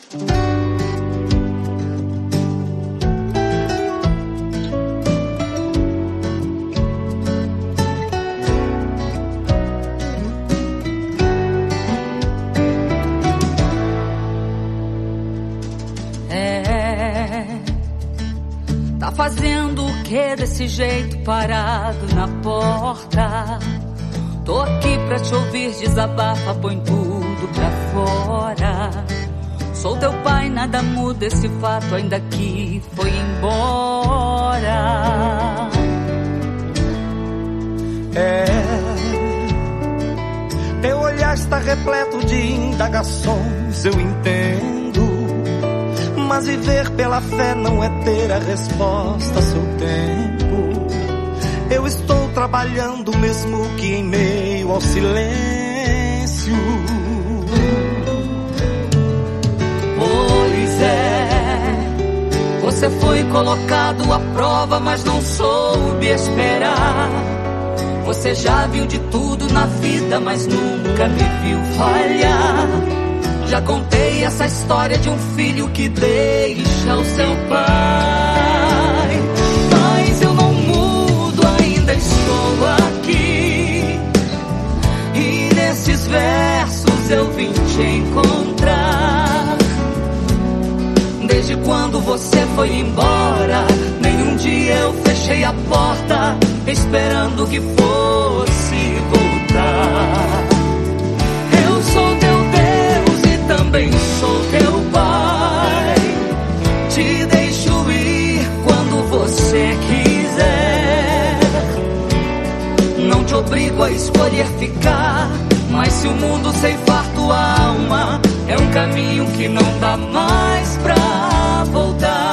Tá fazendo o que desse jeito parado na porta? Tô aqui pra te ouvir, desabafa, põe tudo pra fora. Sou teu pai, nada muda esse fato, ainda que foi embora. Teu olhar está repleto de indagações, eu entendo. Mas viver pela fé não é ter a resposta a seu tempo. Eu estou trabalhando mesmo que em meio ao silêncio. Pois é, você foi colocado à prova, mas não soube esperar. Você já viu de tudo na vida, mas nunca me viu falhar. Já contei essa história de um filho que deixa o seu pai. Mas eu não mudo, ainda estou aqui. E nesses versos eu vim te encontrar. Desde quando você foi embora, nenhum dia eu fechei a porta, esperando que fosse voltar. Eu sou teu também sou teu pai. Te deixo ir quando você quiser. Não te obrigo a escolher ficar, mas se o mundo ceifar tua alma, é um caminho que não dá mais pra voltar.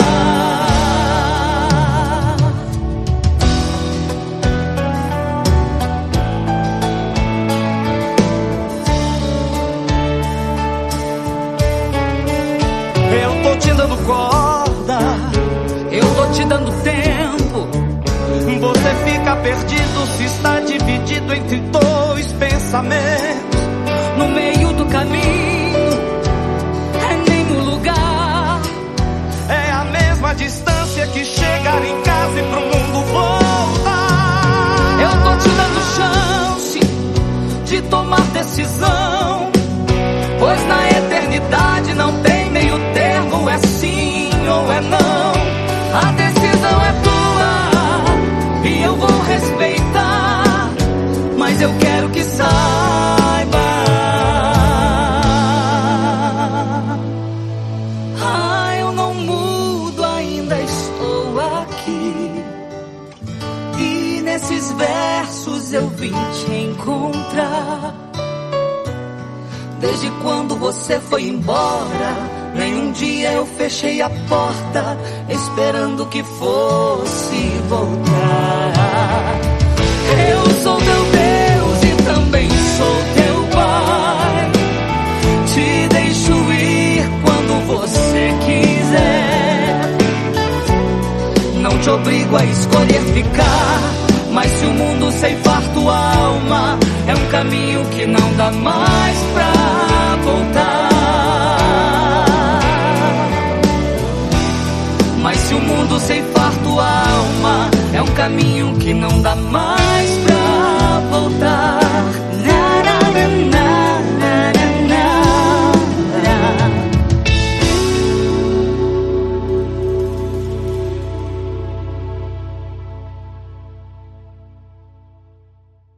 Te dando corda, eu tô te dando tempo. Você fica perdido se está dividido entre dois pensamentos. No meio do caminho é nenhum lugar. É a mesma distância que chegar em casa e pro mundo voltar. Eu tô te dando chance de tomar decisão, pois na eternidade não tem meio termo, é sim ou é não. A decisão é tua e eu vou respeitar, mas eu quero que saiba. Eu não mudo, ainda estou aqui. E nesses versos eu vim te encontrar. Desde quando você foi embora, nenhum dia eu fechei a porta, esperando que fosse voltar. Eu sou teu Deus e também sou teu pai. Te deixo ir quando você quiser. Não te obrigo a escolher ficar, mas se o mundo ceifar tua alma, é um caminho que não dá mais pra voltar. Mas se o mundo ceifar tua alma, é um caminho que não dá mais